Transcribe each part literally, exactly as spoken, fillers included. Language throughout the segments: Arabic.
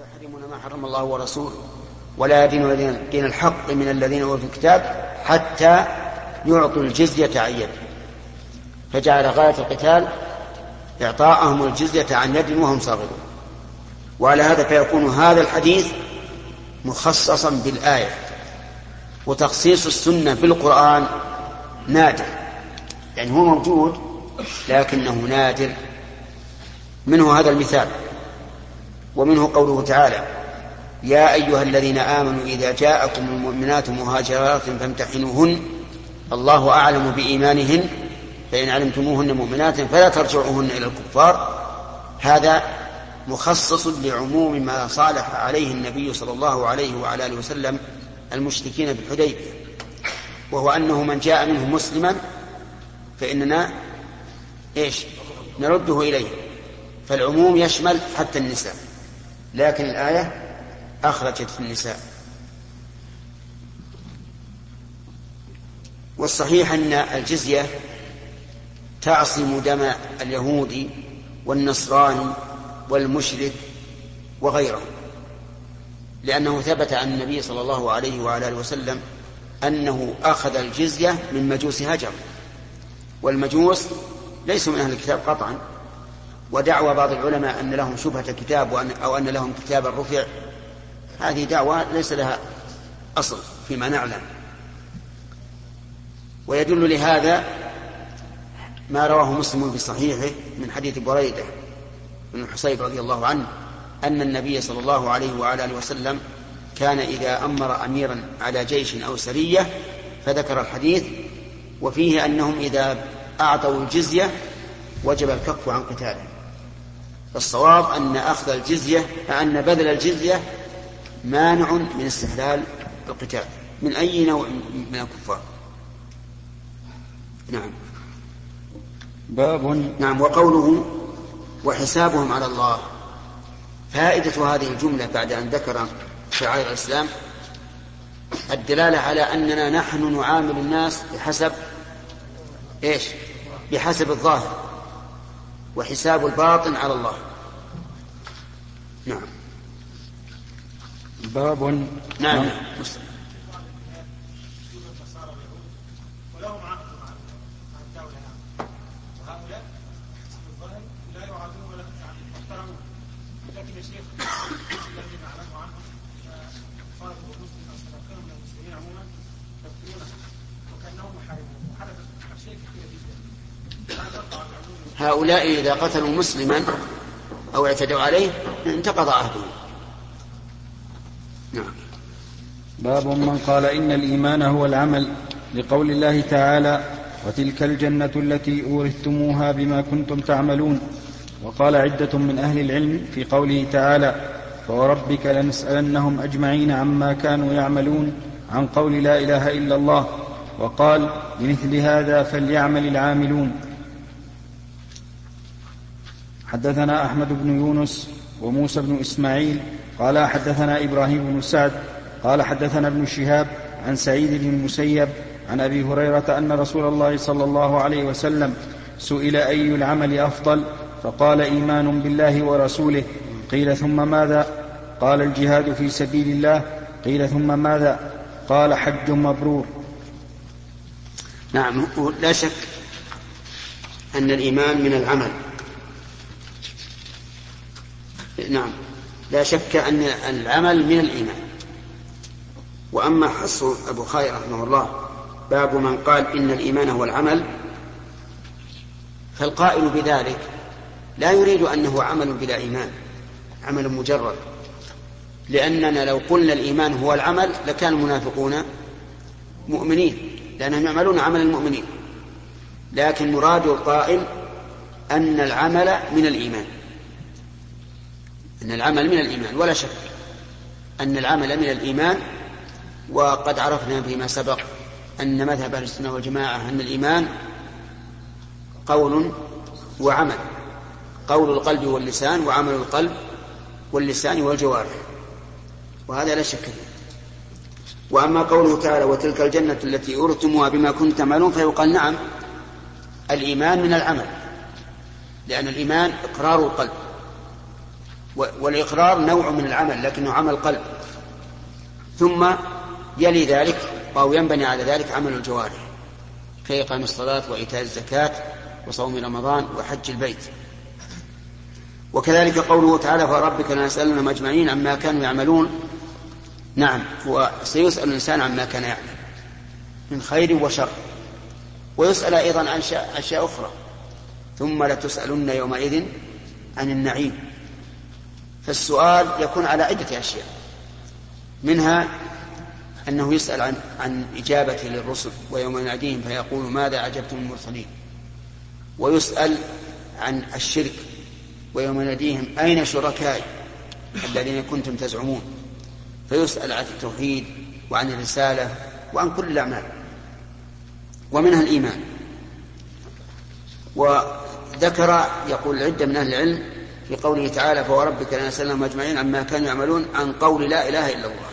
يحرمون ما حرم الله ورسوله ولا يدينون دين الحق من الذين أوتوا الكتاب حتى يعطوا الجزية عن يد، فجعل غاية القتال إعطاءهم الجزية عن يد وهم صاغرون. وعلى هذا فيكون هذا الحديث مخصصا بالآية، وتخصيص السنة بالقرآن نادر، يعني هو موجود لكنه نادر. منه هذا المثال، ومنه قوله تعالى: يا أيها الذين آمنوا إذا جاءكم المؤمنات مهاجرات فامتحنوهن الله أعلم بإيمانهن فإن علمتموهن مؤمنات فلا ترجعوهن إلى الكفار. هذا مخصص لعموم ما صالح عليه النبي صلى الله عليه وعلى آله وسلم المشركين بالحديبية، وهو أنه من جاء منهم مسلما فإننا إيش نرده إليه، فالعموم يشمل حتى النساء، لكن الآية أخرجت في النساء. والصحيح أن الجزية تعصم دم اليهودي والنصراني والمشرك وغيره، لأنه ثبت عن النبي صلى الله عليه وعلى آله وسلم أنه أخذ الجزية من مجوس هجر، والمجوس ليسوا من أهل الكتاب قطعا، ودعوى بعض العلماء أن لهم شبهة كتاب أو أن لهم كتابا رفع، هذه دعوة ليس لها أصل فيما نعلم. ويدل لهذا ما رواه مسلم في صحيحه من حديث بريدة بن الحصيب رضي الله عنه أن النبي صلى الله عليه وعلى آله وسلم كان إذا أمر أميرا على جيش أو سرية فذكر الحديث، وفيه أنهم إذا أعطوا الجزية وجب الكف عن قتاله. فالصواب أن أخذ الجزية أن بذل الجزية مانع من استحلال القتال من أي نوع من الكفار. نعم. باب. نعم. وقوله وحسابهم على الله، فائدة هذه الجملة بعد أن ذكر شعائر الإسلام الدلالة على أننا نحن نعامل الناس بحسب إيش؟ بحسب الظاهر، وحساب الباطن على الله. نعم. باب. نعم. هؤلاء إذا قتلوا مسلما أو اعتدوا عليه انتقض عهدهم. نعم. باب من قال إن الإيمان هو العمل، لقول الله تعالى: وتلك الجنة التي أورثتموها بما كنتم تعملون. وقال عدة من أهل العلم في قوله تعالى: فوربك لنسألنهم أجمعين عما كانوا يعملون، عن قول لا إله إلا الله. وقال: لمثل هذا فليعمل العاملون. حدثنا أحمد بن يونس وموسى بن إسماعيل قال حدثنا إبراهيم بن سعد قال حدثنا ابن شهاب عن سعيد بن المسيب عن أبي هريرة أن رسول الله صلى الله عليه وسلم سئل أي العمل أفضل، فقال: إيمان بالله ورسوله. قيل: ثم ماذا؟ قال: الجهاد في سبيل الله. قيل: ثم ماذا؟ قال: حج مبرور. نعم. لا شك أن الإيمان من العمل. نعم. لا شك أن العمل من الإيمان. وأما حص أبو خير رحمه الله باب من قال إن الإيمان هو العمل، فالقائل بذلك لا يريد أنه عمل بلا إيمان، عمل مجرد، لأننا لو قلنا الإيمان هو العمل لكان المنافقون مؤمنين لأنهم يعملون عمل المؤمنين. لكن مراد القائل أن العمل من الإيمان، أن العمل من الإيمان، ولا شك أن العمل من الإيمان. وقد عرفنا فيما سبق أن مذهب أهل السنة والجماعة أن الإيمان قول وعمل، قول القلب واللسان وعمل القلب واللسان والجوارح، وهذا لا شك فيه. وأما قوله تعالى: وتلك الجنة التي أورثتموها بما كنتم تعملون، فيقال نعم الإيمان من العمل، لأن الإيمان إقرار القلب والإقرار نوع من العمل لكنه عمل قلب، ثم يلي ذلك أو ينبني على ذلك عمل الجوارح كإقام الصلاة وإيتاء الزكاة وصوم رمضان وحج البيت. وكذلك قوله تعالى فربك لنسألنهم أجمعين عما كانوا يعملون. نعم، وسيسأل الإنسان عما كان يعمل من خير وشر، ويسأل أيضا عن أشياء أخرى، ثم لتسألن يومئذ عن النعيم. فالسؤال يكون على عدة أشياء، منها أنه يسأل عن, عن إجابة للرسل ويوم يناديهم فيقول ماذا أجبتم المرسلين، ويسأل عن الشرك ويوم يناديهم أين شركائي الذين كنتم تزعمون، فيسأل عن التوحيد وعن الرسالة وعن كل الأعمال، ومنها الإيمان. وذكر يقول عدة من أهل العلم في قوله تعالى فوربك لنسألنهم أجمعين عما كانوا يعملون عن قول لا إله إلا الله.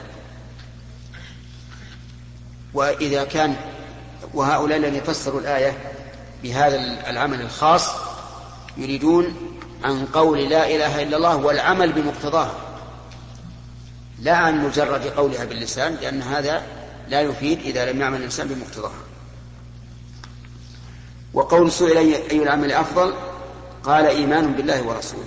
وإذا كان وهؤلاء الذين فسروا الآية بهذا العمل الخاص يريدون عن قول لا إله إلا الله والعمل بمقتضاها، لا عن مجرد قولها باللسان، لأن هذا لا يفيد إذا لم يعمل الإنسان بمقتضاها. وقول سئل أي العمل أفضل قال إيمان بالله ورسوله.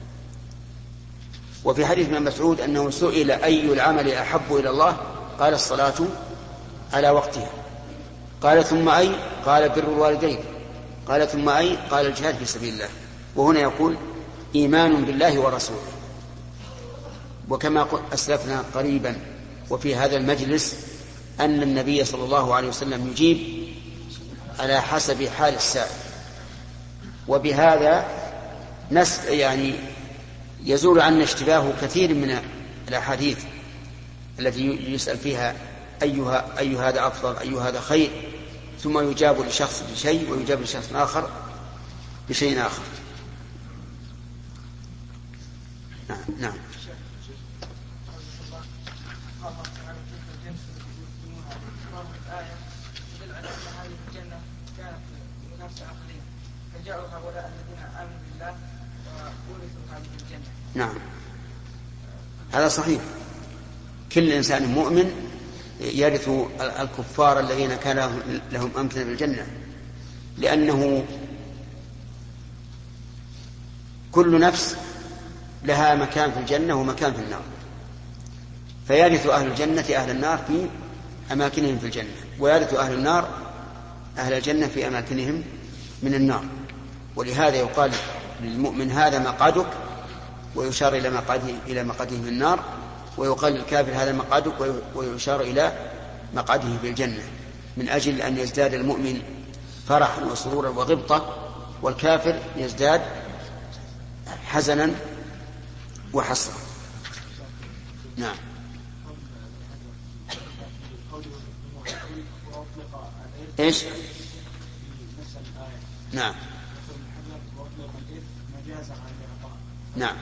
وفي حديث ابن مسعود أنه سئل أي العمل أحب إلى الله قال الصلاة على وقتها. قال ثم أي؟ قال بر الوالدين. قال ثم أي؟ قال الجهاد في سبيل الله. وهنا يقول إيمان بالله ورسوله. وكما أسلفنا قريبا وفي هذا المجلس أن النبي صلى الله عليه وسلم يجيب على حسب حال السائل، وبهذا نس يعني يزول عنا اشتباه كثير من الأحاديث التي يسأل فيها أيها أي هذا أفضل أي هذا خير، ثم يجاب لشخص بشيء ويجاب لشخص آخر بشيء آخر. نعم نعم. نعم هذا صحيح. كل إنسان مؤمن يرث الكفار الذين كان لهم أمكنة بالجنة، لأنه كل نفس لها مكان في الجنة ومكان في النار، فيرث أهل الجنة أهل النار في أماكنهم في الجنة، ويرث أهل النار أهل الجنة في أماكنهم من النار. ولهذا يقال للمؤمن هذا مقعدك، ويشار إلى مقعده إلى مقعده في النار، ويقال للكافر هذا مقعدك ويشار إلى مقعده في الجنة، من أجل أن يزداد المؤمن فرحا وسرورا وغبطة، والكافر يزداد حزنا وحسرة. نعم. إيش؟ نعم نعم.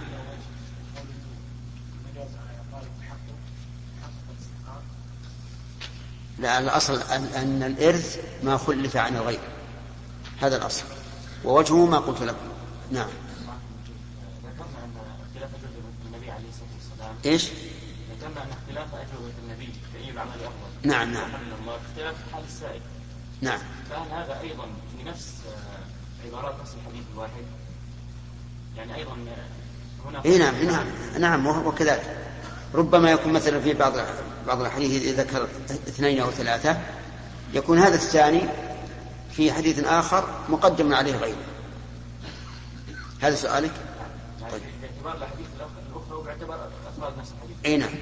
لا، الأصل أن الإرث ما خلف عن الغير، هذا الأصل، ووجهه ما قلت لكم. نعم. ذكرنا أن اختلاف أجوبة النبي عليه الصلاة والسلام. إيش؟ ذكرنا أن اختلاف أجوبة النبي في أي العمل أفضل. نعم نعم. الله اختلاف حال السائل. نعم. فهل هذا أيضا في نفس عبارات نفس الحديث الواحد؟ يعني أيضا هنا. إيه نعم نعم نعم. وكذلك ربما يكون مثلا في بعض بعض الحديث إذا ذكر اثنين أو ثلاثة يكون هذا الثاني في حديث آخر مقدم عليه غيره. هذا سؤالك؟ طيب. باعتبار الحديث الأخرى وباعتبار أفراد نفس الحديث. أي نعم.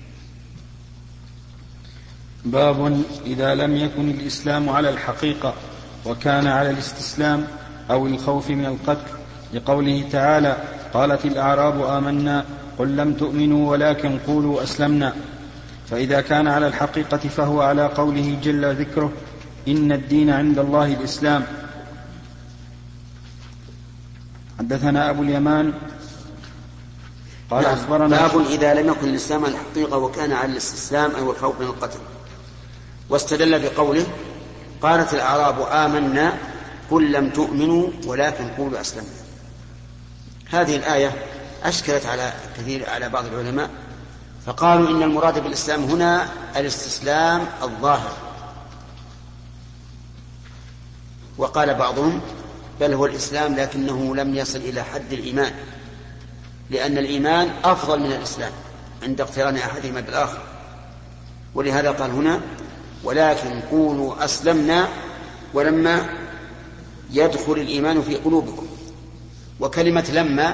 باب إذا لم يكن الإسلام على الحقيقة وكان على الاستسلام أو الخوف من القتل، لقوله تعالى قالت الأعراب آمنا قل لم تؤمنوا ولكن قولوا أسلمنا. فإذا كان على الحقيقة فهو على قوله جل ذكره إن الدين عند الله الإسلام. حدثنا أبو اليمان قال نعم. أخبرنا باب إذا لم يكن الإسلام على الحقيقة وكان على الاستسلام أو الخوف من القتل. واستدل بقوله قالت الأعراب آمنا قل لم تؤمنوا ولكن قولوا أسلمنا. هذه الآية أشكلت على كثير على بعض العلماء، فقالوا إن المراد بالإسلام هنا الاستسلام الظاهر، وقال بعضهم بل هو الإسلام لكنه لم يصل إلى حد الإيمان، لأن الإيمان أفضل من الإسلام عند اقتران أحدهما بالآخر. ولهذا قال هنا ولكن قولوا أسلمنا ولما يدخل الإيمان في قلوبكم. وكلمة لما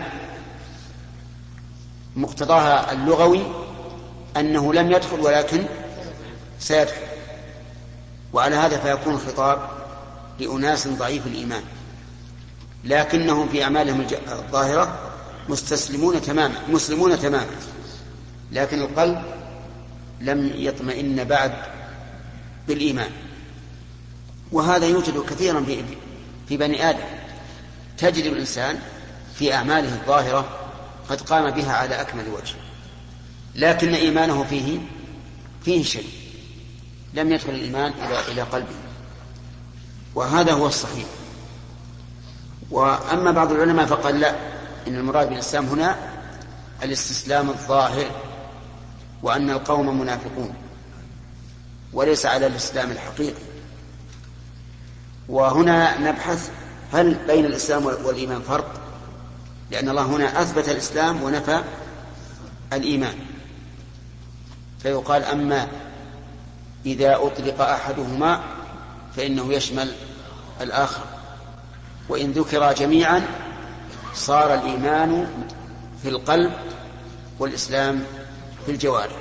مقتضاها اللغوي أنه لم يدخل ولكن سيدخل، وعلى هذا فيكون الخطاب لأناس ضعيف الإيمان لكنهم في أعمالهم الظاهرة مستسلمون تماما مسلمون تماما، لكن القلب لم يطمئن بعد بالإيمان. وهذا يوجد كثيرا في, في بني آدم، تجد الإنسان في أعماله الظاهرة قد قام بها على أكمل وجه، لكن إيمانه فيه فيه شيء، لم يدخل الإيمان إلى إلى قلبه، وهذا هو الصحيح. وأما بعض العلماء فقال لا، إن المراد بالإسلام هنا الاستسلام الظاهر، وأن القوم منافقون وليس على الإسلام الحقيقي. وهنا نبحث هل بين الإسلام والإيمان فرق، لأن الله هنا أثبت الإسلام ونفى الإيمان، فيقال أما إذا أطلق أحدهما فإنه يشمل الآخر، وإن ذكر جميعا صار الإيمان في القلب والإسلام في الجوارح.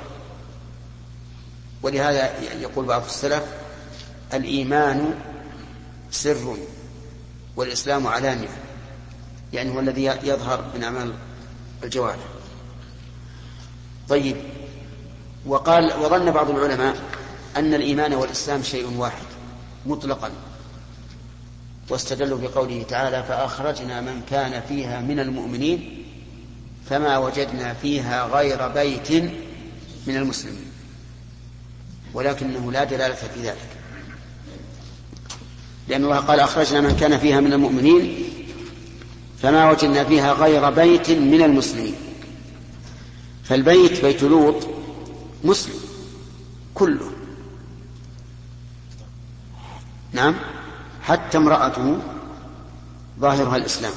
ولهذا يقول بعض السلف الإيمان سر والإسلام علانية، يعني هو الذي يظهر من أعمال الجوارح. طيب، وقال وظن بعض العلماء أن الإيمان والإسلام شيء واحد مطلقا، واستدلوا بقوله تعالى فأخرجنا من كان فيها من المؤمنين فما وجدنا فيها غير بيت من المسلمين، ولكنه لا دلالة في ذلك، لأن الله قال أخرجنا من كان فيها من المؤمنين فما وجدنا فيها غير بيت من المسلمين. فالبيت بيت لوط مسلم كله، نعم، حتى امرأته ظاهرها الإسلام.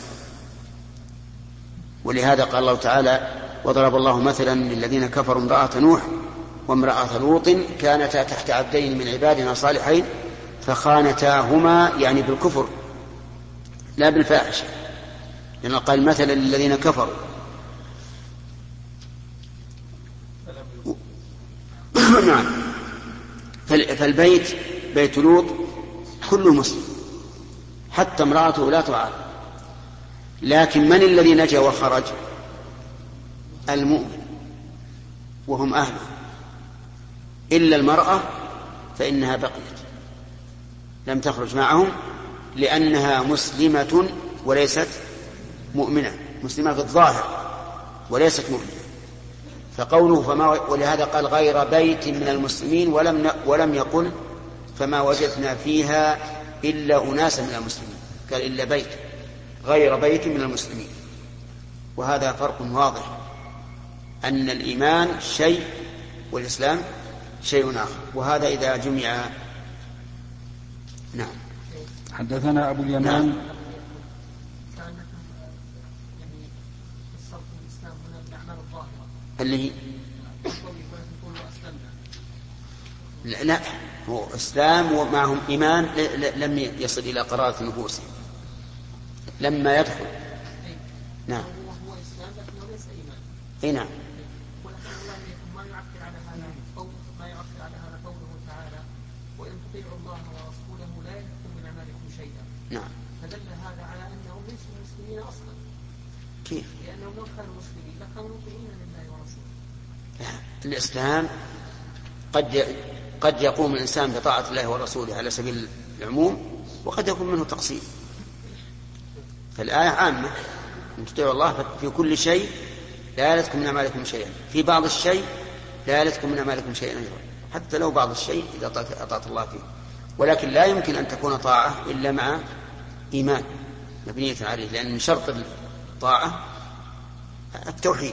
ولهذا قال الله تعالى وضرب الله مثلا للذين كفروا امرأة نوح وامرأة لوط كانتا تحت عبدين من عبادنا صالحين فخانتاهما، يعني بالكفر لا بالفاحشة، لأن قال مثلا للذين كفروا. نعم، فالبيت بيت لوط كله مسلم حتى امرأته لا تعاد، لكن من الذي نجا وخرج؟ المؤمن وهم أهله، إلا المرأة فإنها بقيت لم تخرج معهم لأنها مسلمة وليست مؤمنة، مسلمة في الظاهر وليست مؤمنة. فقوله فما، ولهذا قال غير بيت من المسلمين ولم ولم يقل فما وجدنا فيها إلا أناسا من المسلمين، قال إلا بيت غير بيت من المسلمين. وهذا فرق واضح، أن الإيمان شيء والإسلام شيء آخر، وهذا إذا جمع. نعم. حدثنا أبو اليمان. نعم. اللي لا, لا هو إسلام ومعهم إيمان لم يصل إلى قرارة نفوسهم لما يدخل. نعم. هو إسلام لكنه ليس إيمان. إيه نعم. ما يعبر على هذا قوله ما يعبر على هذا قوله تعالى وإن تطيعوا الله ورسوله لا يلهكم من أعمالكم شيئا. نعم. فدل هذا على أنهم ليسوا مسلمين أصلا. كيف؟ لأنهم لو كانوا مسلمين لكانوا مطيعين لله ورسوله. الإسلام قد قد يقوم الإنسان بطاعة الله ورسوله على سبيل العموم، وقد يكون منه تقصير. فالآية عامة إن تطيعوا الله في كل شيء لا يلتكم من أعمالكم شيئا، في بعض الشيء لا يلتكم من أعمالكم شيئا أيضا، حتى لو بعض الشيء إذا أطعت الله فيه. ولكن لا يمكن أن تكون طاعة إلا مع إيمان مبنية عليه، لأن من شرط الطاعة التوحيد.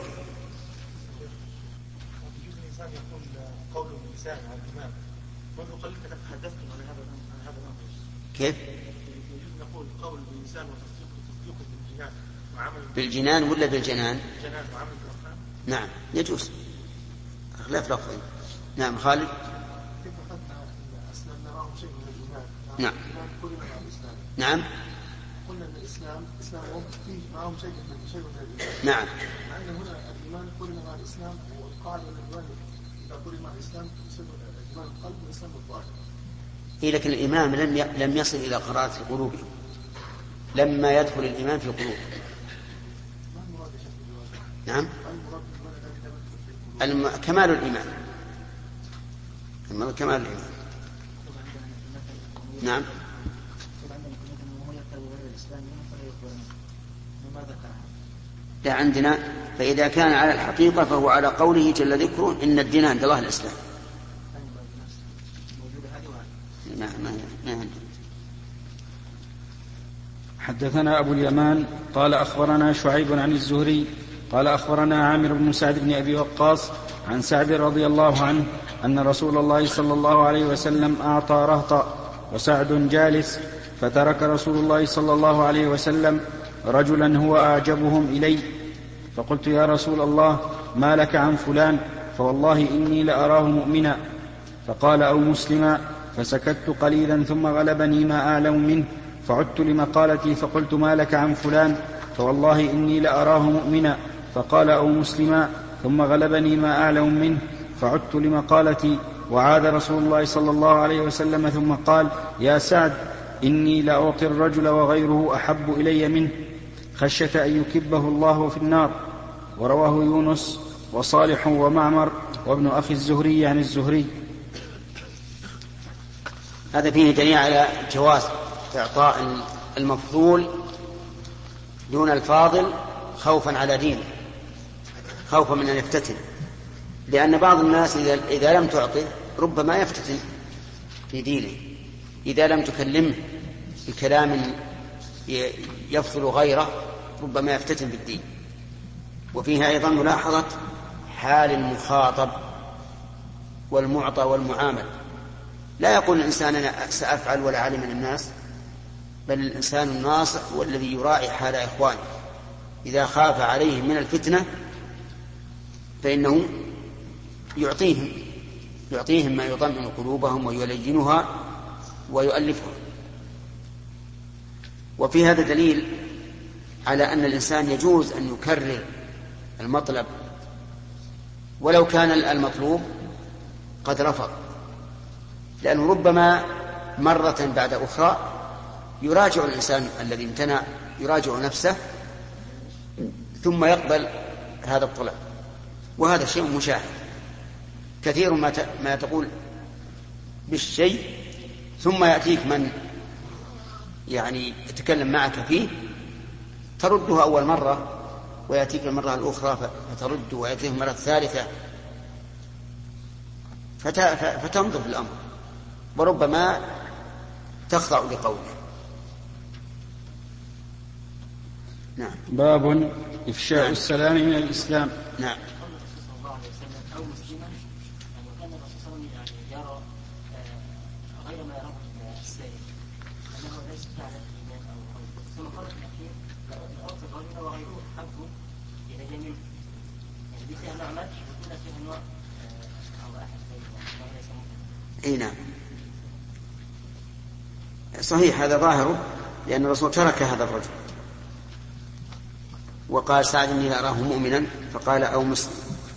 يجوز الإنسان يقول قول اللسان عن الإمام منذ قليل تحدثتم عن هذا عن هذا الأمر. كيف؟ يجوز نقول قول باللسان وتصديق تصديق بالجنان وعمل بالجنان ولا بالجنان؟ بالجنان وعمل بالأركان. نعم يجوز، خلاف لفظي. نعم خالد. كيف أخذنا الإسلام نراه شيء من الجنان؟ نعم. قلنا عن الإسلام. نعم. قلنا أن الإسلام إسلام فيه معهم شيء من شيء من الإيمان. نعم. مع أن هنا الإيمان قلنا مع الإسلام والقاعدة أن الإيمان إذا قلنا مع الإسلام يصير الإيمان القلب والإسلام الظاهر. إيه لكن الإمام لم لم يصل إلى قرارة في قلوبهم لما يدخل الإيمان في قلوبهم. ما المراد يا شيخ؟ نعم. ما المراد بالإيمان الم... كمال الإيمان. كمال الإيمان. نعم. لا عندنا، فإذا كان على الحقيقة فهو على قوله جل ذكره إن الدين عند الله الإسلام. ما ما ما حدثنا أبو اليمان قال أخبرنا شعيب عن الزهري قال أخبرنا عامر بن سعد بن أبي وقاص عن سعد رضي الله عنه أن رسول الله صلى الله عليه وسلم أعطى رهطا وسعد جالس، فترك رسول الله صلى الله عليه وسلم رجلا هو أعجبهم إلي، فقلت يا رسول الله ما لك عن فلان، فوالله إني لأراه مؤمنا، فقال أو مسلما، فسكت قليلا ثم غلبني ما أعلم منه، فعدت لمقالتي فقلت ما لك عن فلان، فوالله إني لأراه مؤمنا، فقال أو مسلما، ثم غلبني ما أعلم منه، فعدت لمقالتي، وعاد رسول الله صلى الله عليه وسلم ثم قال يا سعد إني لأعطي الرجل وغيره أحب إلي منه، خشية أن يكبه الله في النار. ورواه يونس وصالح ومعمر وابن أخي الزهري عن الزهري. هذا فيه دليل على جواز إعطاء المفضول دون الفاضل خوفا على دينه، خوفا من أن يفتتن، لأن بعض الناس إذا لم تعطه ربما يفتتن في دينه، إذا لم تكلمه بكلام يفضل غيره ربما يفتتن بالدين. وفيها أيضا ملاحظة حال المخاطب والمعطى والمعامل. لا يقول الإنسان أنا سأفعل ولا علم من الناس، بل الإنسان الناصح هو الذي يراعي حال إخوانه، إذا خاف عليهم من الفتنة فإنه يعطيهم يعطيهم ما يطمئن قلوبهم ويلينها ويؤلفها. وفي هذا دليل على أن الإنسان يجوز أن يكرر المطلب ولو كان المطلوب قد رفض، لأنه ربما مرة بعد أخرى يراجع الإنسان الذي امتنع يراجع نفسه ثم يقبل هذا الطلب، وهذا شيء مشاهد. كثير ما ما تقول بالشيء ثم يأتيك من يعني يتكلم معك فيه ترده أول مرة ويأتيك المرة الأخرى فترد ويأتيك المرة الثالثة فتنظر في الأمر وربما تخضع لقوله. نعم. باب إفشاء نعم. السلام من الإسلام. نعم. اي نعم صحيح، هذا ظاهره، لأن الرسول ترك هذا الرجل وقال سعد إني لأراه مؤمنا، فقال أو مسلم،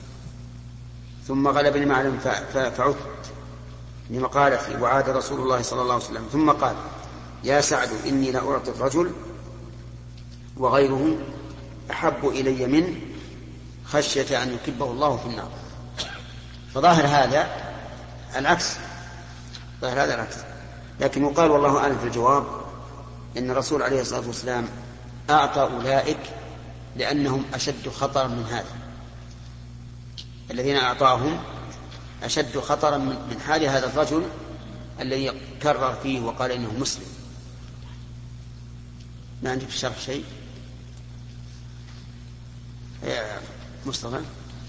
ثم غلبني ما علم فعدت لمقالتي، وعاد رسول الله صلى الله عليه وسلم ثم قال يا سعد إني لأعطي الرجل وغيره أحب إلي منه خشية أن يكبه الله في النار. فظاهر هذا العكس، ظاهر هذا العكس، لكن يقال والله أعلم في الجواب إن الرسول عليه الصلاة والسلام أعطى أولئك لأنهم أشد خطرا من هذا، الذين أعطاهم أشد خطرا من حال هذا الرجل الذي كرر فيه وقال إنه مسلم. ما عندك في الشرح شيء؟ يا مصطفى.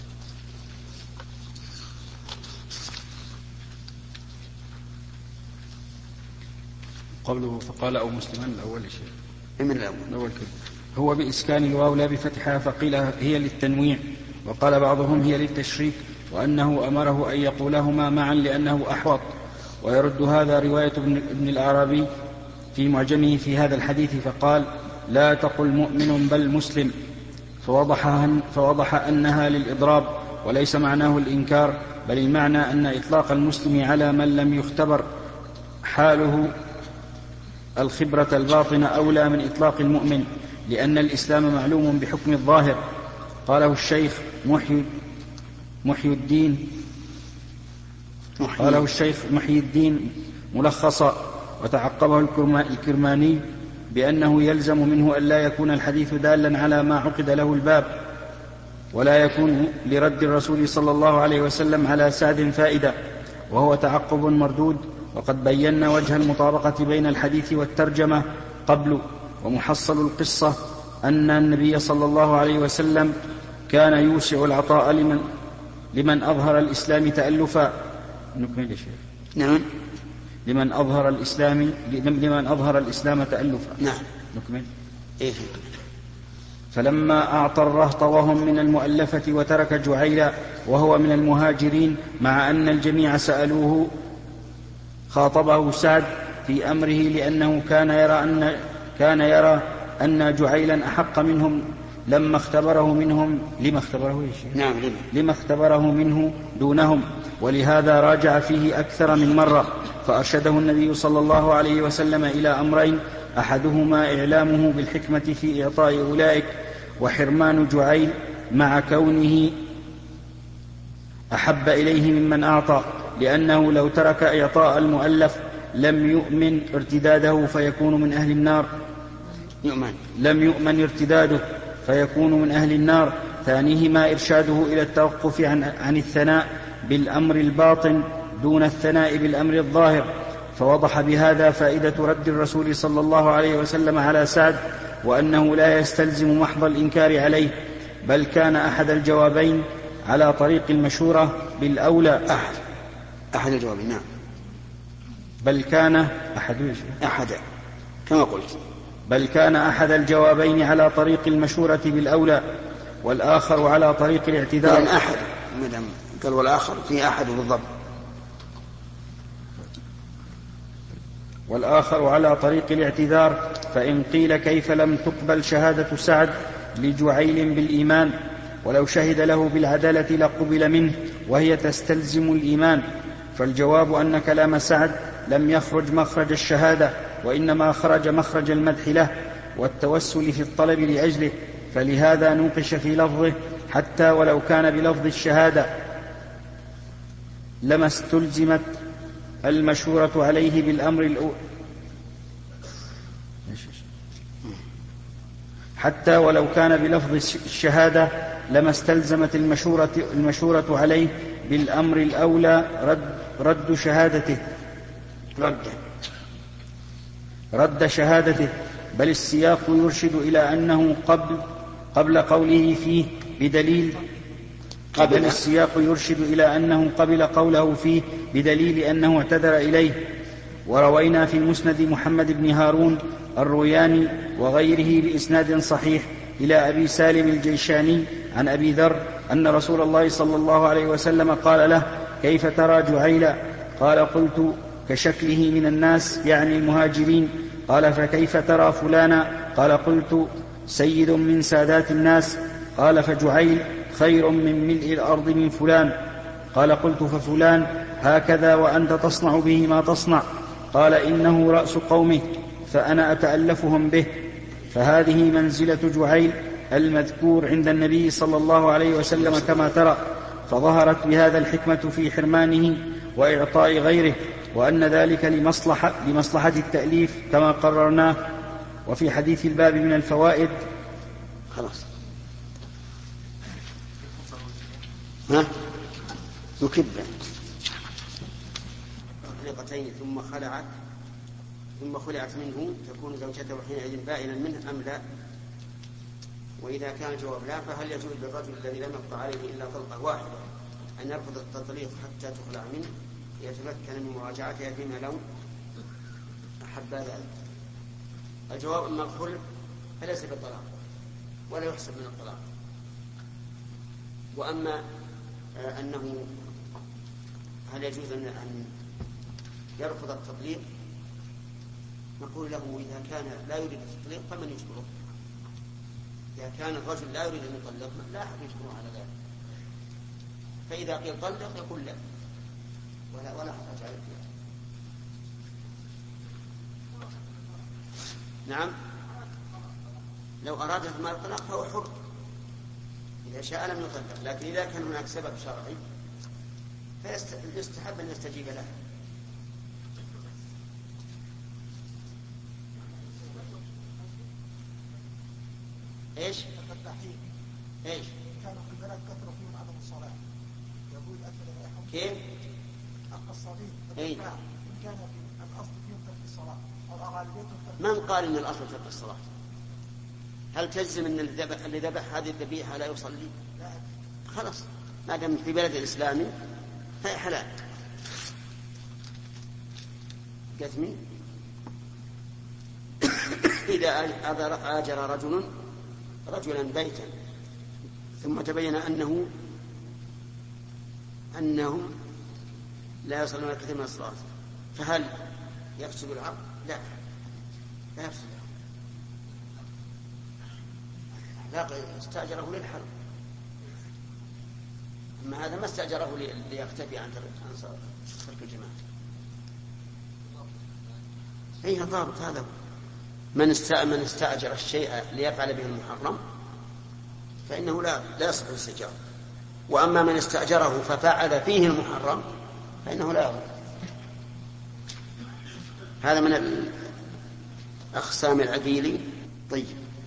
قوله فقال أو مسلما الأول شيء من الأول الأول كده هو بإسكان الواو لا بفتحها، فقيل هي للتنويع، وقال بعضهم هي للتشريك، وأنه أمره أن يقولهما معا لأنه أحوط. ويرد هذا رواية ابن الأعرابي في معجمه في هذا الحديث، فقال لا تقل مؤمن بل مسلم، فوضح, فوضح أنها للإضراب، وليس معناه الإنكار، بل المعنى أن إطلاق المسلم على من لم يختبر حاله الخبرة الباطنة أولى من إطلاق المؤمن، لأن الإسلام معلوم بحكم الظاهر. قاله الشيخ محي, محي الدين قاله الشيخ محي الدين ملخصا، وتعقبه الكرماني بأنه يلزم منه أن لا يكون الحديث دالا على ما عقد له الباب، ولا يكون لرد الرسول صلى الله عليه وسلم على سعد فائدة، وهو تعقب مردود. وقد بينا وجه المطابقة بين الحديث والترجمة قبل. ومحصل القصة أن النبي صلى الله عليه وسلم كان يوسع العطاء لمن, لمن أظهر الإسلام تألفا. نكمل شيء. نعم. لمن أظهر الإسلام لمن أظهر الإسلام تألفا. نعم. نكمل. إيه. فلما أعطى الرهط وهم من المؤلفة وترك جعيلا وهو من المهاجرين، مع أن الجميع سألوه، خاطبه سعد في أمره، لأنه كان يرى أن كان يرى أن جعيلا أحق منهم لما اختبره منهم لما اختبره نعم لما اختبره منه دونهم، ولهذا راجع فيه أكثر من مرة. فأرشده النبي صلى الله عليه وسلم إلى أمرين: أحدهما إعلامه بالحكمة في إعطاء أولئك، وحرمان جعيل مع كونه أحب إليه ممن أعطى، لأنه لو ترك إعطاء المؤلف لم يؤمن ارتداده فيكون من أهل النار يؤمن. لم يؤمن ارتداده فيكون من أهل النار. ثانيهما إرشاده إلى التوقف عن, عن الثناء بالأمر الباطن دون الثناء بالأمر الظاهر. فوضح بهذا فائدة رد الرسول صلى الله عليه وسلم على سعد، وأنه لا يستلزم محض الإنكار عليه، بل كان أحد الجوابين على طريق المشورة بالأولى. أحد أحد الجوابين. نعم. بل كان أحد أحد كما قلت بل كان أحد الجوابين على طريق المشورة بالأولى، والآخر على طريق الاعتذار. يعني أحد مدام قال والآخر في أحد بالضبط. والآخر على طريق الاعتذار. فإن قيل كيف لم تقبل شهادة سعد لجعيل بالإيمان، ولو شهد له بالعدالة لقبل منه، وهي تستلزم الإيمان؟ فالجواب أن كلام سعد لم يخرج مخرج الشهادة، وإنما خرج مخرج المدح له والتوسل في الطلب لأجله، فلهذا نوقش في لفظه حتى ولو كان بلفظ الشهادة لما استلزمت المشورة عليه بالأمر الأول حتى ولو كان بلفظ الشهادة لما استلزمت المشورة, المشورة عليه بالأمر الأولى رد, رد شهادته رد. رد شهادته بل السياق يرشد إلى أنه قبل, قبل قوله فيه بدليل قبل بل السياق يرشد إلى أنه قبل قوله فيه بدليل أنه اعتذر إليه. وروينا في مسند محمد بن هارون الروياني وغيره بإسناد صحيح إلى أبي سالم الجيشاني عن أبي ذر أن رسول الله صلى الله عليه وسلم قال له: كيف ترى جعيلا؟ قال: قلت: كشكله من الناس، يعني المهاجرين. قال: فكيف ترى فلانا؟ قال: قلت: سيد من سادات الناس. قال: فجعيل خير من ملء الأرض من فلان. قال: قلت: ففلان هكذا وأنت تصنع به ما تصنع؟ قال: إنه رأس قومه فأنا أتألفهم به. فهذه منزلة جعيل المذكور عند النبي صلى الله عليه وسلم كما ترى، فظهرت بهذا الحكمة في حرمانه وإعطاء غيره، وأن ذلك لمصلحة, لمصلحة التأليف كما قررناه. وفي حديث الباب من الفوائد خلاص ها يكب طلقتين ثم خلعت ثم خلعت منه تكون زوجته حينئذ بائنا منه أم لا؟ وإذا كان الجواب لا فهل يجوز للرجل الذي لم يقطع عليه إلا طلقة واحدة أن يرفض التطليق حتى تخلع منه يتمكن من مراجعتها فيما لو أحب ذلك؟ الجواب أما الخلع فليس بالطلاق ولا يحسب من الطلاق. وأما أنه هل يجوز أن يرفض التطليق نقول له إذا كان لا يريد التطليق فمن يجبره؟ إذا كان الرجل لا يريد أن يطلق لا أحد يجبره على ذلك، فإذا قيل طلق يقول لا ولا ولا حرج عليه. نعم، لو أراد ما الطلاق فهو حر، إذا شاء لم يطلق، لكن إذا كان هناك سبب شرعي فيستحب أن يستجيب له. ايش؟ ايش؟ كانوا في البلد كثروا فيهم عدم الصلاة. يقول أكثر كيف؟ القصابين. اي. إن كان الأصل فيهم ترك الصلاة أو أغالبيتهم ترك. من قال إن الأصل ترك الصلاة؟ هل تجزم أن اللي ذبح هذه الذبيحة لا يصلي؟ لا. خلاص، ما دام في بلد الإسلامي فهي حلال. قسمي إذا آجر رجل رجلا بيتا ثم تبين أنه أنه لا يصلون كثير من الصلاة، فهل يفسد العقد؟ لا، لا يفسد العقد. لا، استأجره للحرب، أما هذا ما استأجره ليختفي عن ترك الجماعة. أي ضابط هذا؟ من من استأجر الشيء ليفعل به المحرم فإنه لا لا يصح الاستئجار، وأما من استأجره ففعل فيه المحرم فإنه لا يضر. هذا من الأقسام العديل. طيب،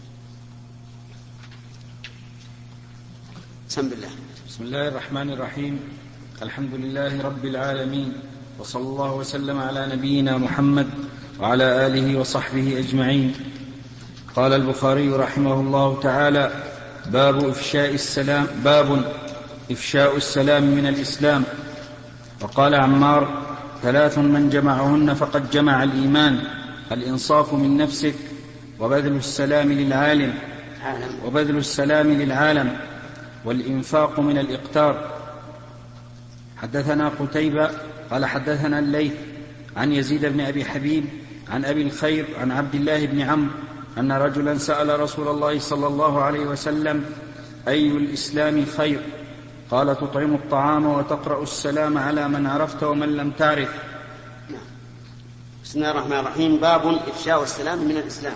بسم الله. بسم الله الرحمن الرحيم. الحمد لله رب العالمين، وصلى الله وسلم على نبينا محمد وعلى آله وصحبه أجمعين. قال البخاري رحمه الله تعالى: باب إفشاء السلام باب إفشاء السلام من الإسلام. وقال عمار: ثلاث من جمعهن فقد جمع الإيمان: الإنصاف من نفسك، وبذل السلام للعالم وبذل السلام للعالم والإنفاق من الإقتار. حدثنا قتيبة قال حدثنا الليث عن يزيد بن أبي حبيب عن أبي الخير عن عبد الله بن عمرو أن رجلا سأل رسول الله صلى الله عليه وسلم: أي الإسلام خير؟ قال: تطعم الطعام وتقرأ السلام على من عرفت ومن لم تعرف. بسم الله الرحمن الرحيم. باب إفشاء السلام من الإسلام.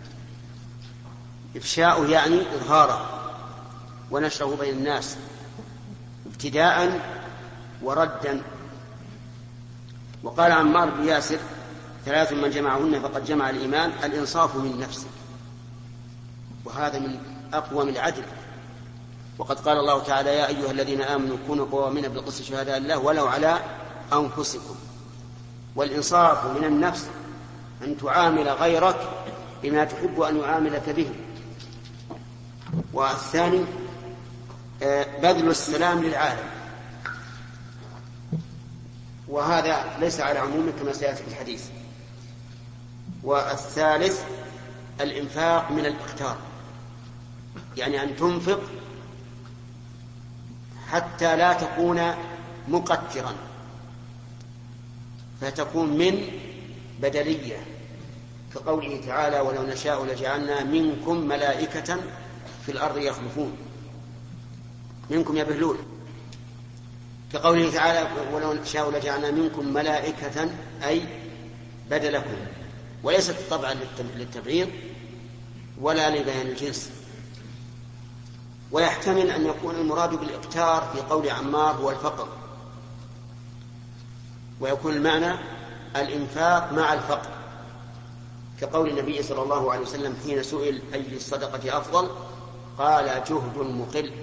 إفشاء يعني إظهاره ونشره بين الناس ابتداء وردا. وقال عمار بن ياسر: ثلاث من جمعهن فقد جمع الإيمان: الإنصاف من نفسك، وهذا من أقوى من العدل. وقد قال الله تعالى: يا أيها الذين آمنوا كونوا قوامين بالقسط شهداء لله ولو على أنفسكم. والإنصاف من النفس أن تعامل غيرك بما تحب أن يعاملك به. والثاني بذل السلام للعالم، وهذا ليس على عمومه كما سيأتي في الحديث. والثالث الإنفاق من الإقتار، يعني أن تنفق حتى لا تكون مقترا، فتكون من بدلية، كقوله تعالى: ولو نشاء لجعلنا منكم ملائكة في الأرض يخلفون. منكم يبهلون، كقوله تعالى: ولو نشاء لجعلنا منكم ملائكة، أي بدلكم، وليست طبعا للتبعيض ولا لبيان الجنس. ويحتمل أن يكون المراد بالإقتار في قول عمار هو الفقر، ويكون المعنى الإنفاق مع الفقر، كقول النبي صلى الله عليه وسلم حين سئل أي الصدقة أفضل قال: جهد مقل.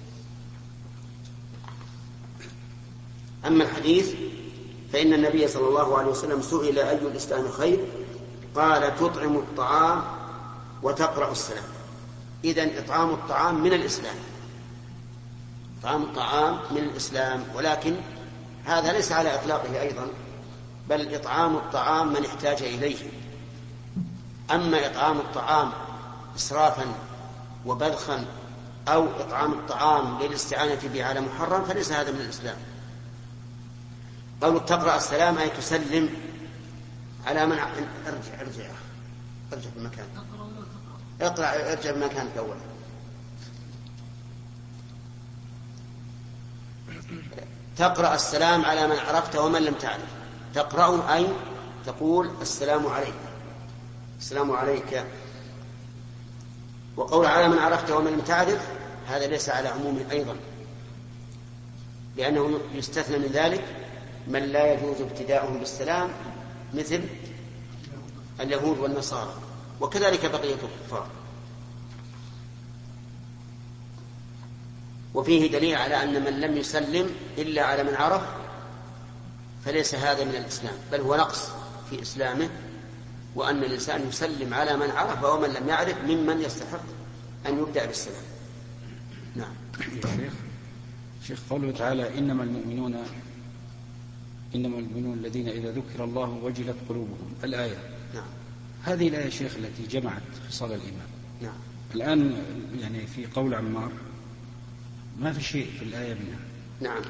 أما الحديث فإن النبي صلى الله عليه وسلم سئل أي الإسلام خير قال: تطعم الطعام وتقرأ السلام. إذن إطعام الطعام من الإسلام، إطعام الطعام من الإسلام، ولكن هذا ليس على إطلاقه أيضا، بل إطعام الطعام من احتاج إليه. أما إطعام الطعام إسرافا وبذخا أو إطعام الطعام للاستعانة به على محرم فليس هذا من الإسلام. قالوا تقرأ السلام أي تسلم على من ع... ارجع ارجع ارجع في المكان، اقرأ ارجع في مكانك أولا. تقرأ السلام على من عرفت ومن لم تعرف. تقرأ أي تقول السلام عليك، السلام عليك. وقول على من عرفت ومن لم تعرف هذا ليس على عموم أيضا، لأنه يستثنى من ذلك من لا يجوز ابتداؤهم بالسلام مثل اليهود والنصارى، وكذلك بقية الكفار. وفيه دليل على أن من لم يسلم إلا على من عرف فليس هذا من الإسلام، بل هو نقص في إسلامه، وأن الإنسان يسلم على من عرف ومن لم يعرف ممن يستحق أن يبدأ بالسلام. نعم. شيخ شيخ قوله تعالى إنما المؤمنون إنما المؤمنون الذين إذا ذكر الله وجلت قلوبهم، الآية. نعم. هذه الآية شيخ التي جمعت خصال الإيمان. نعم. الآن يعني في قول عمار ما في شيء في الآية منها. نعم.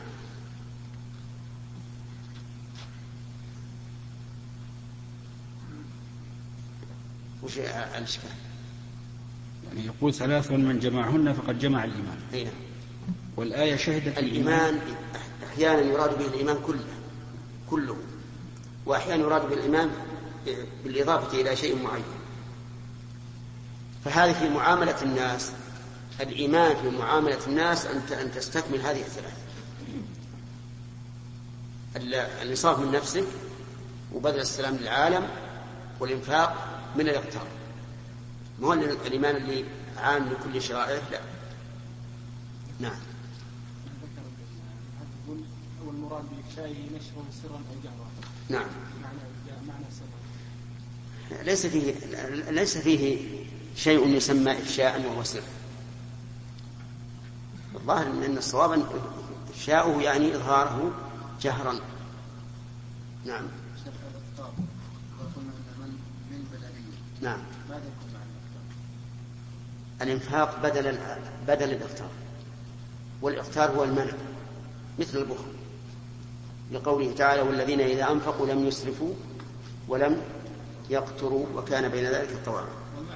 وش الإشكال؟ يعني يقول ثلاث من جمعهن فقد جمع الإيمان. أين؟ والآية شهدت الإيمان أحيانا يراد به الإيمان كله كله وأحيانا يراد بالإيمان بالإضافة إلى شيء معين. فهذه في معاملة الناس، الإيمان في معاملة الناس أن تستكمل هذه الثلاث: الإنصاف من نفسك، وبذل السلام للعالم، والإنفاق من الإقتار. ما هو الإيمان اللي عام لكل شرائعه، لا. نعم. والمراد بإفشائه نشره سرا أو جهرا. نعم. معنى سرا. ليس فيه ليس فيه شيء يسمى إفشاء وهو سر. الظاهر أن الصواب إفشاؤه يعني إظهاره جهرا. نعم. نعم. الإنفاق بدل بدل الإفطار، والإفطار هو المنع مثل البخل، لقوله تعالى والذين إذا أنفقوا لم يسرفوا ولم يقتروا وكان بين ذلك قواما.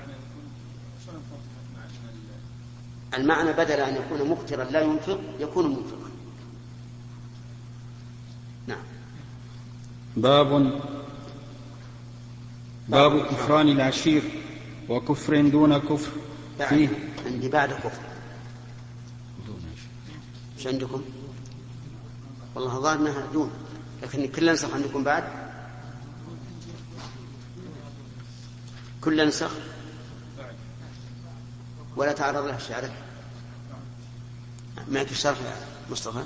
المعنى بدل أن يكون مقترا لا ينفق يكون منفقا. نعم. باب باب كفران العشير وكفر دون كفر فيه. عندي بعد كفر. مش عندكم؟ والله ظاهر انها دون، لكن كل نسخ عندكم بعد، كل نسخ ولا تعرض له الشارع. معك الشرح يا مصطفى؟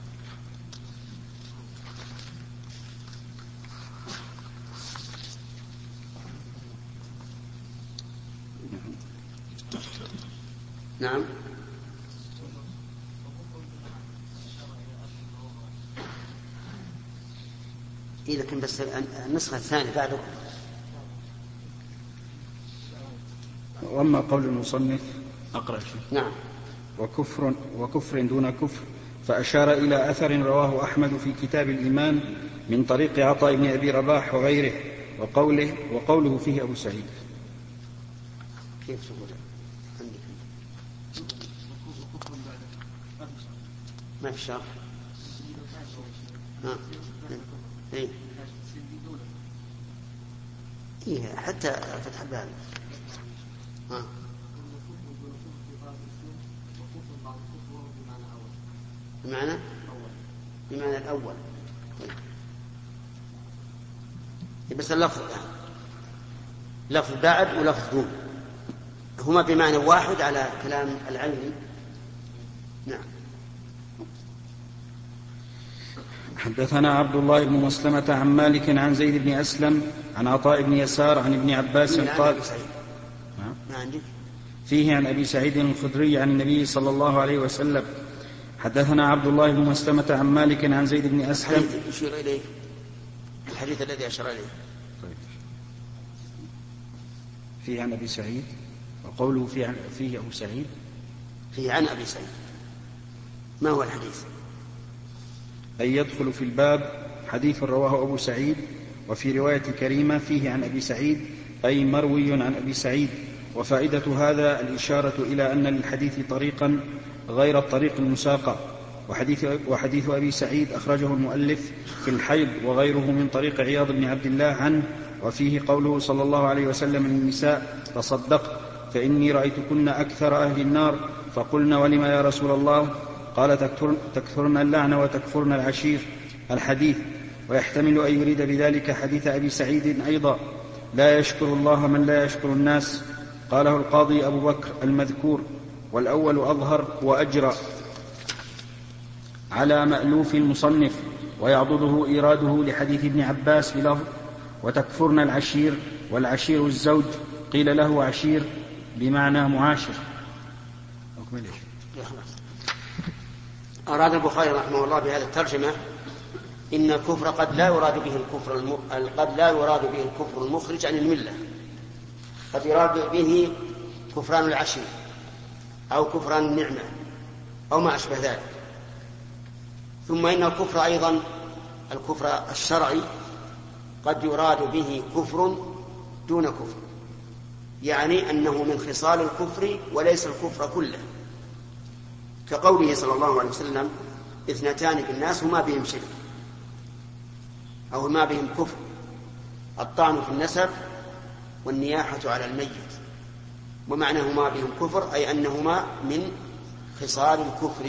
نعم. إيه لكن بس النسخة الثانية بعده. وأما قول المصنف أقرأ شيء. نعم. وكفر وكفر دون كفر، فأشار إلى أثر رواه أحمد في كتاب الإيمان من طريق عطاء بن أبي رباح وغيره، وقوله وقوله فيه أبو سعيد. كيف تقول؟ ما في شرح. ها. إيه. إيه حتى فتح الباب. ها. بمعنى بمعنى الأول. طيب. بس اللفظ لفظ بعد ولفظ دون هما بمعنى واحد على كلام العلم. نعم. حدثنا عبد الله بن مسلمة عن مالك عن زيد بن أسلم عن عطاء بن يسار عن ابن عباس قال ما عندك فيه عن أبي سعيد الخدري عن النبي صلى الله عليه وسلم. حدثنا عبد الله بن مسلمة عن مالك عن زيد بن أسلم. الحديث يشير إليه الحديث الذي أشار إليه. طيب. فيه عن أبي سعيد، وقوله فيه, عن فيه أبو سعيد فيه عن أبي سعيد. ما هو الحديث؟ أن يدخل في الباب حديث رواه أبو سعيد، وفي رواية كريمة فيه عن أبي سعيد أي مروي عن أبي سعيد. وفائدة هذا الإشارة إلى أن للحديث طريقا غير الطريق المساقة. وحديث, وحديث أبي سعيد أخرجه المؤلف في الحيض وغيره من طريق عياض بن عبد الله عنه، وفيه قوله صلى الله عليه وسلم للنساء: تصدقت فإني رأيتكن أكثر أهل النار. فقلنا: ولما يا رسول الله؟ قال: تكثرن اللعن وتكفرن العشير. الحديث. ويحتمل أن يريد بذلك حديث أبي سعيد أيضا: لا يشكر الله من لا يشكر الناس. قاله القاضي أبو بكر المذكور، والأول أظهر وأجرى على مألوف المصنف، ويعضده إيراده لحديث ابن عباس بلفظ: وتكفرن العشير، والعشير الزوج، قيل له عشير بمعنى معاشر. أراد البخاري رحمه الله بهذا الترجمة إن الكفر قد لا يراد به الكفر الم... قد لا يراد به الكفر المخرج عن الملة، قد يراد به كفران العشير أو كفران النعمة أو ما أشبه ذلك. ثم إن الكفر أيضا الكفر الشرعي قد يراد به كفر دون كفر، يعني أنه من خصال الكفر وليس الكفر كله، كقوله صلى الله عليه وسلم: اثنتان في الناس هما بهم شرك أو هما بهم كفر: الطعن في النسب والنياحة على الميت. ومعنى هما بهم كفر أي أنهما من خصال الكفر.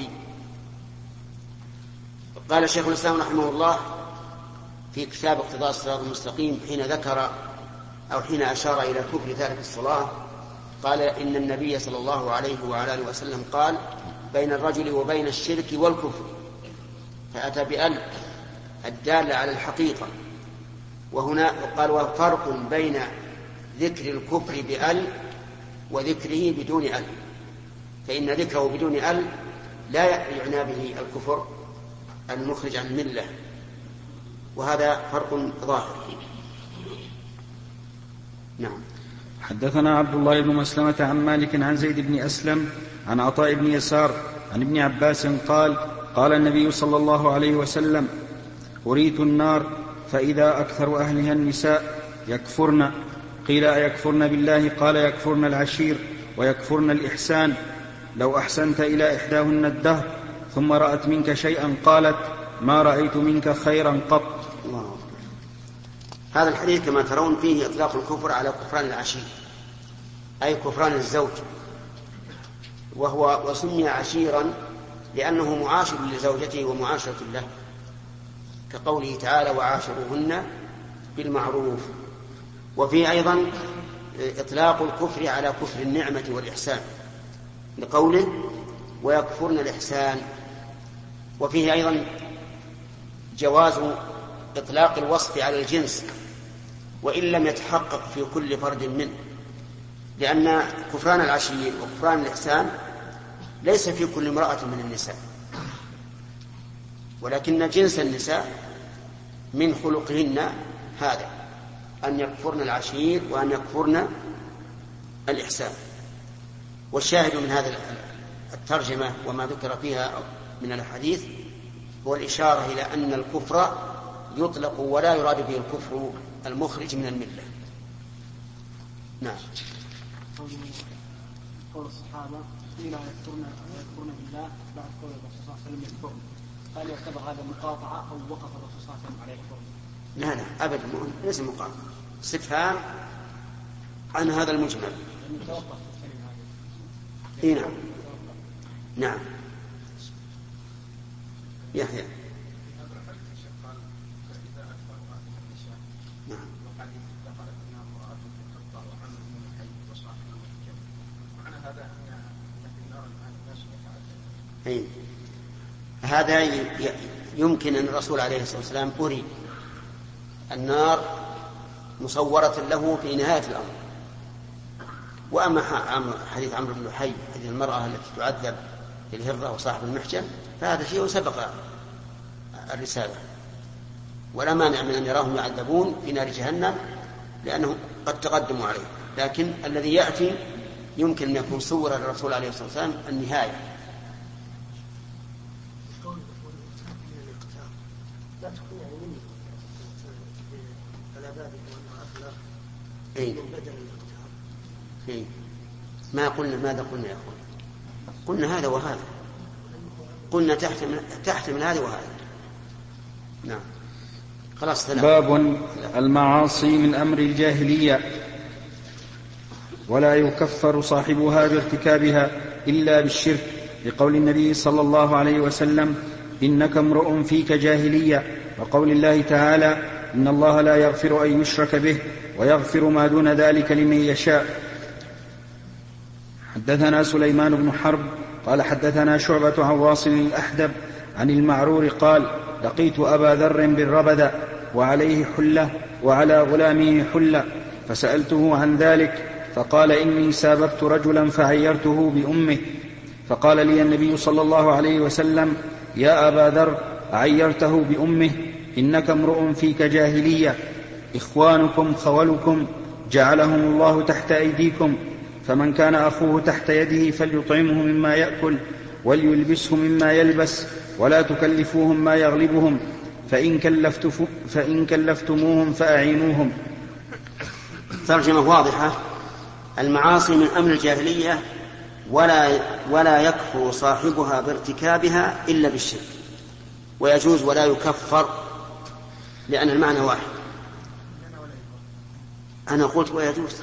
قال شيخ الإسلام رحمه الله في كتاب اقتضاء الصراط المستقيم حين ذكر أو حين أشار إلى كفر تارك الصلاة، قال: إن النبي صلى الله عليه وعلى آله وسلم قال: بين الرجل وبين الشرك والكفر، فأتى بأل الدالة على الحقيقة. وهنا قال: وفرق بين ذكر الكفر بأل وذكره بدون أل، فإن ذكره بدون أل لا يعنى به الكفر المخرج عن الملة، وهذا فرق ظاهر. نعم. حدثنا عبد الله بن مسلمة عن مالك عن زيد بن أسلم عن عطاء بن يسار عن ابن عباس قال: قال النبي صلى الله عليه وسلم: أريت النار فإذا أكثر أهلها النساء يكفرن. قيل: أيكفرن بالله؟ قال: يكفرن العشير ويكفرن الإحسان. لو أحسنت إلى إحداهن الدهر ثم رأت منك شيئا قالت: ما رأيت منك خيرا قط. الله. هذا الحديث كما ترون فيه إطلاق الكفر على كفران العشير أي كفران الزوج، وهو وسمي عشيرا لأنه معاشر لزوجته ومعاشرة له، كقوله تعالى: وعاشروهن بالمعروف. وفيه أيضا إطلاق الكفر على كفر النعمة والإحسان لقوله: ويكفرن الإحسان. وفيه أيضا جواز إطلاق الوصف على الجنس وإن لم يتحقق في كل فرد منه، لأن كفران العشير وكفران الإحسان ليس في كل امرأة من النساء، ولكن جنس النساء من خلقهن هذا أن يكفرن العشير وأن يكفرن الإحسان. والشاهد من هذا الترجمة وما ذكر فيها من الحديث هو الإشارة إلى أن الكفر يطلق ولا يراد به الكفر المخرج من الملة. نعم. قول الصحابة: قيل يكفرن يكفرن بالله بعد قول الرسول صلى الله عليه وسلم يكفرن، هل يعتبر هذا مقاطعة أو وقف الرسول صلى الله عليه وسلم على يكفرن؟ لا لا أبدا، ليس مقاطعة، استفهام عن هذا المجمل. إيه نعم. نعم. يحيى. نعم. أي. هذا يمكن أن الرسول عليه الصلاة والسلام أري النار مصورة له في نهاية الأمر، وأما حديث عمرو بن لحي حديث المرأة التي تعذب في الهرة وصاحب المحجن فهذا شيء سبق الرسالة، ولا مانع من أن يراهم يعذبون في نار جهنم لأنهم قد تقدموا عليه، لكن الذي يأتي يمكن أن يكون صور الرسول عليه الصلاة والسلام النهاية. إيه؟ إيه؟ ما قلنا ماذا قلنا يا أخوان؟ قلنا هذا وهذا، قلنا تحتمل تحتمل هذا وهذا. نعم خلاص. باب المعاصي من أمر الجاهلية ولا يكفر صاحبها بارتكابها إلا بالشرك، لقول النبي صلى الله عليه وسلم إنك امرؤ فيك جاهلية، وقول الله تعالى إن الله لا يغفر أن يشرك به ويغفر ما دون ذلك لمن يشاء. حدثنا سليمان بن حرب قال حدثنا شعبة عن واصل الأحدب عن المعرور قال لقيت أبا ذر بالربذة وعليه حلة وعلى غلامه حلة فسألته عن ذلك فقال إني ساببت رجلا فعيرته بأمه، فقال لي النبي صلى الله عليه وسلم يا أبا ذر عيرته بأمه إنك امرؤ فيك جاهلية، إخوانكم خولكم جعلهم الله تحت أيديكم، فمن كان أخوه تحت يده فليطعمه مما يأكل وليلبسه مما يلبس ولا تكلفوهم ما يغلبهم، فإن, كلفت فإن كلفتموهم فأعينوهم. ترجمة واضحة. المعاصي من أمر الجاهلية ولا, ولا يكفر صاحبها بارتكابها إلا بالشرك، ويجوز ولا يكفر لأن المعنى واحد. أنا قلت ويجوز،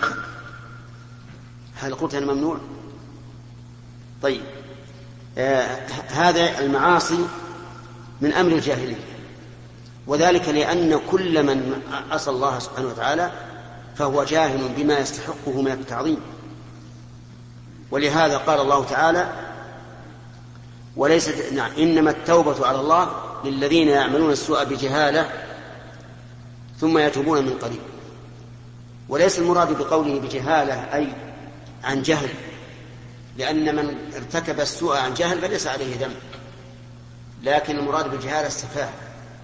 هل قلت أنا ممنوع؟ طيب آه هذا المعاصي من أمر الجاهلية، وذلك لأن كل من عصى الله سبحانه وتعالى فهو جاهل بما يستحقه من التعظيم، ولهذا قال الله تعالى وليست نعم إنما التوبة على الله للذين يعملون السوء بجهالة ثم يتوبون من قريب. وليس المراد بقوله بجهالة أي عن جهل، لأن من ارتكب السوء عن جهل فليس عليه ذنب، لكن المراد بالجهالة السفاهة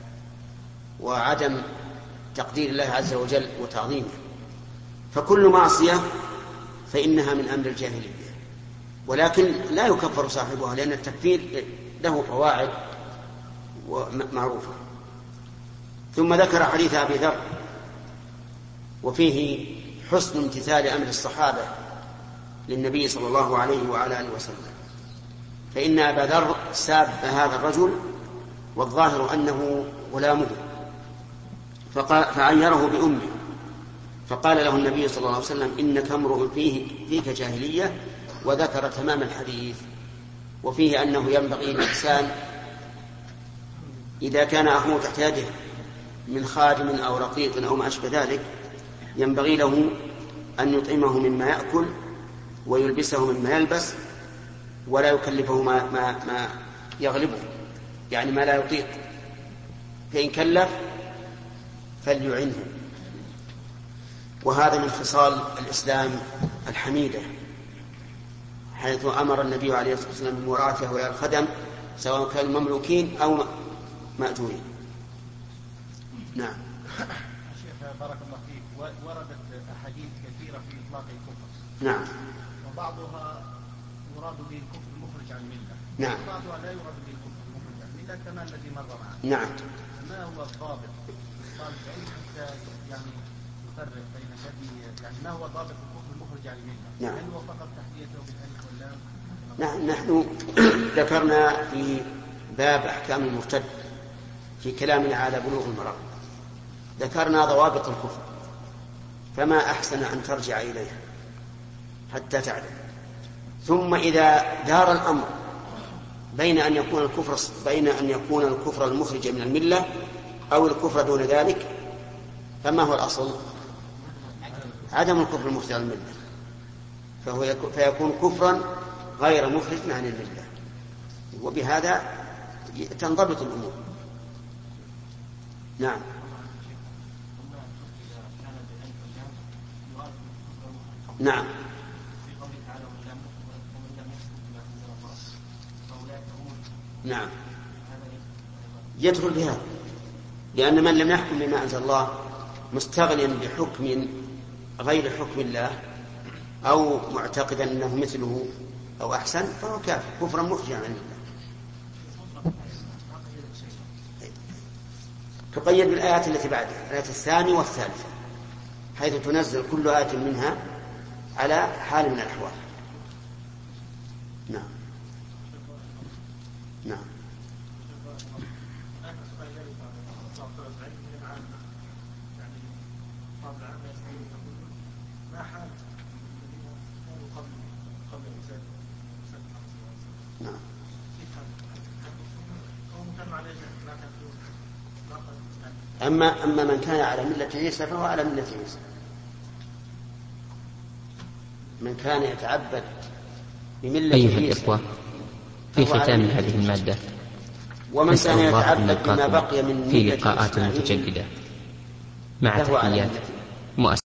وعدم تقدير الله عز وجل وتعظيمه. فكل معصية فإنها من أمر الجاهلية، ولكن لا يكفر صاحبها لأن التكفير له قواعد معروفة. ثم ذكر حديث أبي ذر وفيه حسن امتثال أمر الصحابة للنبي صلى الله عليه وعلى آله وسلم، فإن أبا ذر ساب هذا الرجل والظاهر أنه غلامه فعيره بأمه، فقال له النبي صلى الله عليه وسلم إنك امرؤ فيه فيك جاهلية، وذكر تمام الحديث. وفيه أنه ينبغي الإنسان إذا كان أخوه تحت يده من خادم أو رقيق أو ما أشبه ذلك ينبغي له أن يطعمه مما يأكل ويلبسه مما يلبس ولا يكلفه ما, ما, ما يغلبه، يعني ما لا يطيق، فإن كلف فليعنه. وهذا من خصال الإسلام الحميدة، حيث أمر النبي عليه الصلاة والسلام بمراعاته ويا الخدم سواء كانوا مملوكين أو مأجورين. نعم. شيخ بارك الله فيك، وردت أحاديث كثيرة في إطلاق الكفر. نعم. وبعضها يراد به الكفر المخرج عن الملة. نعم. وبعضها لا يراد به الكفر المخرج عن الملة كما الذي مر معنا. نعم. ما هو الضابط؟ طالب العلم حتى يعني يفرق بين هذه، يعني ما هو ضابط الكفر المخرج عن الملة؟ نعم. هل هو فقط تحديته بالألف واللام؟ نعم. نحن ذكرنا في باب أحكام المرتد في كلامنا على بلوغ المرام ذكرنا ضوابط الكفر، فما أحسن أن ترجع إليها حتى تعلم. ثم إذا دار الأمر بين أن يكون الكفر بين أن يكون الكفر المخرج من الملة أو الكفر دون ذلك، فما هو الأصل؟ عدم الكفر المخرج عن الملة، فهو فيكون كفرا غير مخرج عن الملة، وبهذا تنضبط الأمور. نعم. نعم. نعم يدخل بهذا، لأن من لم يحكم بما أنزل الله مستغنيا بحكم غير حكم الله أو معتقدا أنه مثله أو أحسن فهو كافر كفرا مخرجا عن الله. تقيد بالآيات التي بعدها، الآية الثانية والثالثة، حيث تنزل كل آية منها على حال من الأحوال. نعم نعم أما أما من كان على ملة عيسى فهو على ملة عيسى. من كان يتعبد بملة أيها عيسى الإخوة، في ختام هذه المادة ومن كان يتعبد بما بما بقي من في ملة لقاءات إسماعيل متجددة مع فهو على تحيات ملة مؤسسة